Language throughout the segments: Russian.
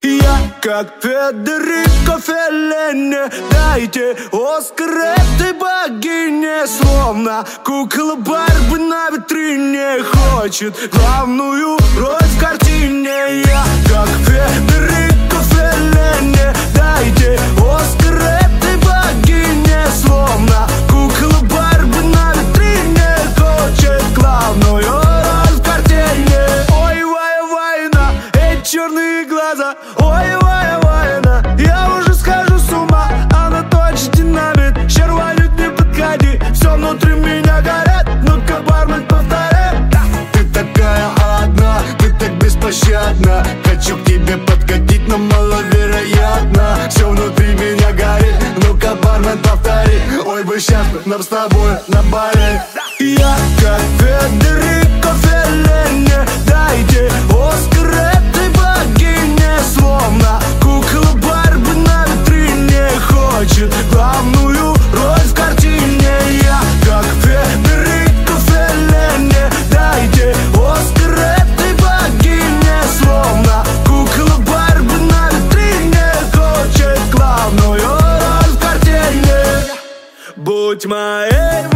Я как Федерико Феллини, дайте Оскар этой богине. Словно кукла Барби на витрине, хочет главную роль в картине. Я как Федерико Феллини, дайте Оскар этой богине. Словно кукла Барби на витрине, хочет главную роль в картине. Ой, война, эти черные глаза. Ой, война, я уже схожу с ума. Она точно динамит, щерванит, не подходи. Все внутри меня горят, ну-ка, бармен, повторяй. Ты такая одна, ты так беспощадна. Хочу к тебе подкатить, но маловероятно. Все внутри меня горит, ну-ка, бармен, повтори. Ой, бы сейчас нам с тобой на Бали. Я как Федерико Феллини, дайте Оскар этой богине. Словно кукла Барби на витрине, хочет главную роль в картине. Я как Федерико Феллини, дайте Оскар этой богине. Словно кукла Барби на витрине, хочет главную роль в картине. Будь моей,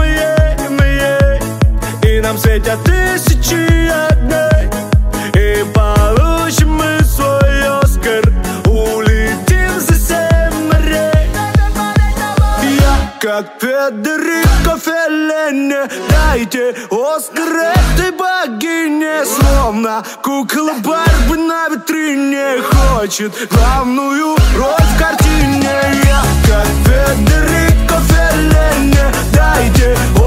и нам светят тысячи огней, и получим мы свой Оскар, улетим за 7 морей. Я как Федерико Феллини, дайте Оскар этой богине. Словно кукла Барби на витрине, хочет главную роль в картине. Я как Федерико Феллини, дайте